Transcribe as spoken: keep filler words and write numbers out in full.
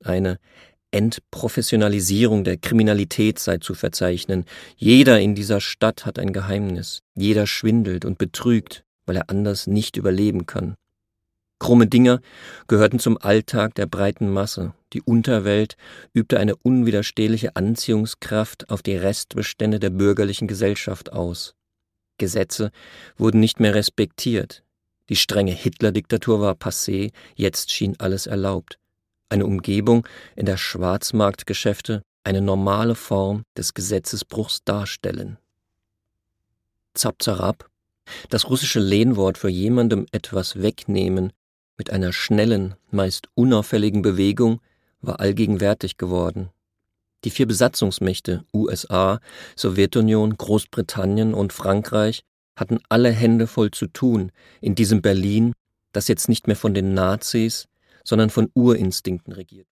Eine Entprofessionalisierung der Kriminalität sei zu verzeichnen. Jeder in dieser Stadt hat ein Geheimnis. Jeder schwindelt und betrügt, weil er anders nicht überleben kann. Krumme Dinger gehörten zum Alltag der breiten Masse. Die Unterwelt übte eine unwiderstehliche Anziehungskraft auf die Restbestände der bürgerlichen Gesellschaft aus. Gesetze wurden nicht mehr respektiert. Die strenge Hitler-Diktatur war passé, jetzt schien alles erlaubt. Eine Umgebung, in der Schwarzmarktgeschäfte eine normale Form des Gesetzesbruchs darstellen. Zap-Zarab, das russische Lehnwort für jemandem etwas wegnehmen, mit einer schnellen, meist unauffälligen Bewegung, war allgegenwärtig geworden. Die vier Besatzungsmächte U S A, Sowjetunion, Großbritannien und Frankreich hatten alle Hände voll zu tun in diesem Berlin, das jetzt nicht mehr von den Nazis, sondern von Urinstinkten regiert.